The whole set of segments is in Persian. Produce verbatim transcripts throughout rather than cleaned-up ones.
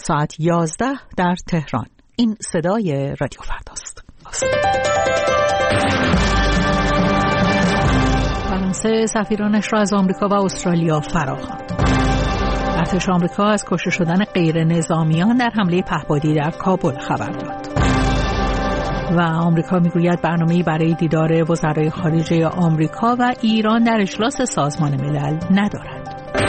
ساعت یازده در تهران. این صدای رادیو فرداست. فرانسه سفیرانش را از آمریکا و استرالیا فراخواند. ارتش آمریکا از کشته شدن غیر نظامیان در حمله پهپادی در کابل خبر داد. و آمریکا میگوید برنامه‌ای برای دیدار وزرای خارجه آمریکا و ایران در اجلاس سازمان ملل ندارد.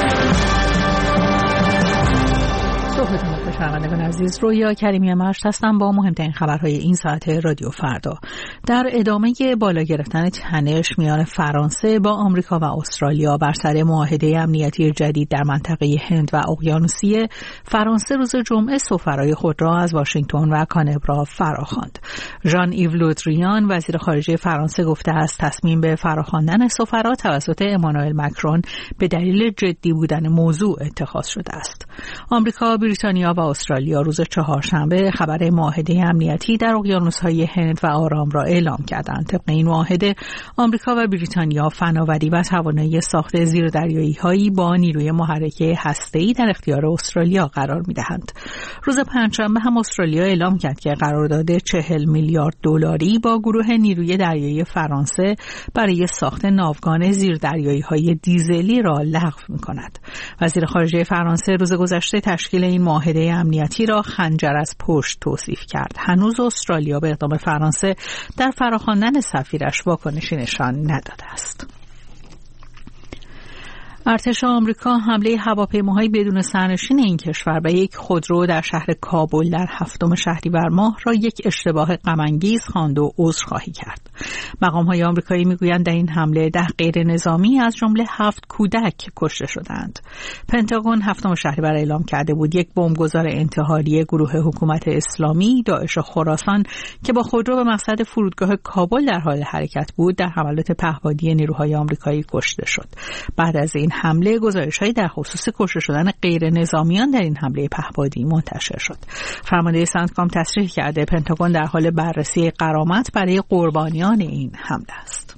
صحبتون با شنوندگان عزیز، رویا کریمی مشت هستم با مهمترین خبرهای این ساعت رادیو فردا. در ادامه بالا گرفتن تنش میان فرانسه با آمریکا و استرالیا بر سر معاهده امنیتی جدید در منطقه هند و اقیانوسیه، فرانسه روز جمعه سفرای خود را از واشنگتن و کانبرا فراخواند. ژان ایو لودریان وزیر خارجه فرانسه گفته است تصمیم به فراخواندن سفرا توسط امانوئل مکرون به دلیل جدی بودن موضوع اتخاذ شده است. آمریکا، بریتانیا و استرالیا روز چهارشنبه خبر معاهده امنیتی در اقیانوس‌های هند و آرام را اعلام کردند. طبق این معاهده آمریکا و بریتانیا فناوری و توانایی ساخت زیردریایی‌هایی با نیروی محرکه هسته‌ای در اختیار استرالیا قرار می‌دهند. روز پنجشنبه هم استرالیا اعلام کرد که قرارداد چهل میلیارد دلاری با گروه نیروی دریایی فرانسه برای ساخت ناوگان زیردریایی‌های دیزلی را لغو می‌کند. وزیر خارجه فرانسه روز گذشته تشکیل این معاهده امنیتی را خنجر از پشت توصیف کرد. هنوز استرالیا به اقدام فرانسه در فراخواندن سفیرش واکنشی نشان نداده است. ارتش آمریکا حمله هواپیماهای بدون سرنشین این کشور به یک خودرو در شهر کابل در هفتم شهریور ماه را یک اشتباه غم‌انگیز خواند و عذرخواهی کرد. مقام‌های آمریکایی می‌گویند در این حمله ده غیر نظامی از جمله هفت کودک کشته شدند. پنتاگون هفتم شهریور اعلام کرده بود یک بمبگذار انتحاری گروه حکومت اسلامی داعش خراسان که با خودرو به مقصد فرودگاه کابل در حال حرکت بود در حملات پهپادی نیروهای آمریکایی کشته شد. بعد از این حمله گزارش‌هایی در خصوص کشته شدن غیر نظامیان در این حمله پهپادی منتشر شد. فرمانده سنتکام تصریح کرده پنتاگون در حال بررسی غرامت برای قربانیان این حمله است.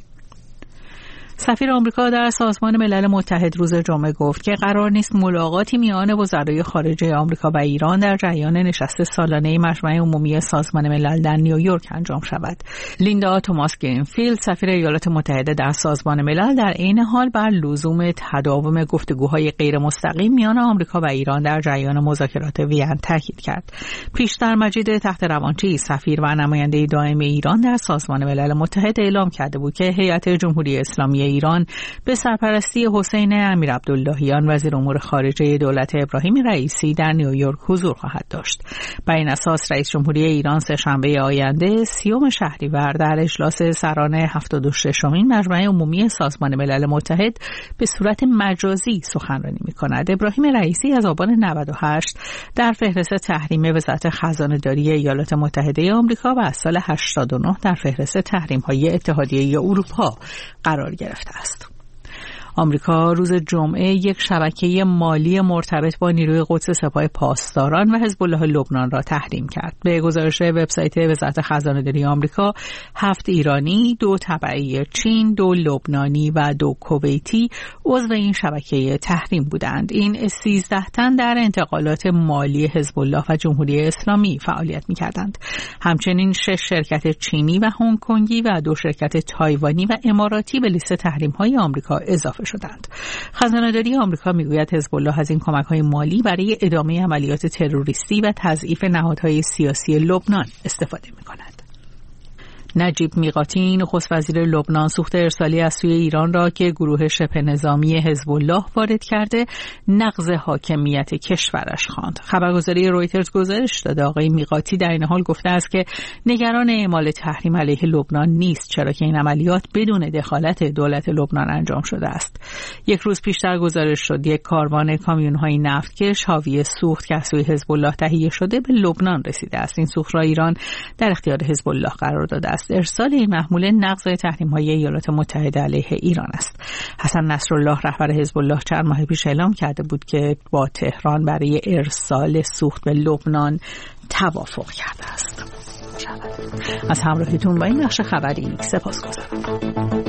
سفیر آمریکا در سازمان ملل متحد روز جمعه گفت که قرار نیست ملاقاتی میان وزرای خارجه آمریکا و ایران در جریان نشست سالانه مجمع عمومی سازمان ملل در نیویورک انجام شود. لیندا توماس گرینفیلد سفیر ایالات متحده در سازمان ملل در عین حال بر لزوم تداوم گفتگوهای غیر مستقیم میان آمریکا و ایران در جریان مذاکرات وین تاکید کرد. پیشتر مجید تحت روانچی سفیر و نماینده دائم ایران در سازمان ملل متحد اعلام کرده بود که هیئت جمهوری اسلامی ایران به سرپرستی حسین امیرعبداللهیان وزیر امور خارجه دولت ابراهیم رئیسی در نیویورک حضور خواهد داشت. بر این اساس رئیس جمهوری ایران سه شنبه آینده سیوم شهریور در اجلاس سران هفتاد و ششمین مجمع عمومی سازمان ملل متحد به صورت مجازی سخنرانی می‌کند. ابراهیم رئیسی از آبان نود و هشت در فهرست تحریم وزارت خزانه‌داری ایالات متحده آمریکا و از سال هشتاد و نه در فهرست تحریم‌های اتحادیه اروپا قرار گرفت است. آمریکا روز جمعه یک شبکه مالی مرتبط با نیروی قدس سپاه پاسداران و حزب الله لبنان را تحریم کرد. به گزارش وبسایت وزارت خزانه‌داری آمریکا، هفت ایرانی، دو تبعی چین، دو لبنانی و دو کویتی عضو این شبکه تحریم بودند. این سیزده تن در انتقالات مالی حزب الله و جمهوری اسلامی فعالیت می‌کردند. همچنین شش شرکت چینی و هنگ کنگی و دو شرکت تایوانی و اماراتی به لیست تحریم‌های آمریکا اضافه شدند. خزانه‌داری آمریکا میگوید حزب الله از این کمک‌های مالی برای ادامه عملیات تروریستی و تضعیف نهادهای سیاسی لبنان استفاده می‌کند. نجیب میقاتی نخست وزیر لبنان سوخت ارسالی از سوی ایران را که گروه شبه نظامی حزب الله وارد کرده نقض حاکمیت کشورش خواند. خبرگزاری رویترز گزارش داده آقای میقاتی در این حال گفته است که نگران اعمال تحریم علیه لبنان نیست، چرا که این عملیات بدون دخالت دولت لبنان انجام شده است. یک روز پیشتر گزارش شد یک کاروان کامیون‌های نفتکش حاوی سوخت که از سوی حزب الله تهیه شده به لبنان رسیده است. این سوخت را ایران در اختیار حزب الله قرار داده است. ارسال این محموله نقض تحریم‌های ایالات متحده علیه ایران است. حسن نصرالله رهبر حزب الله چند ماه پیش اعلام کرده بود که با تهران برای ارسال سوخت به لبنان توافق کرده است. از همراهیتون با این بخش خبری سپاسگزارم.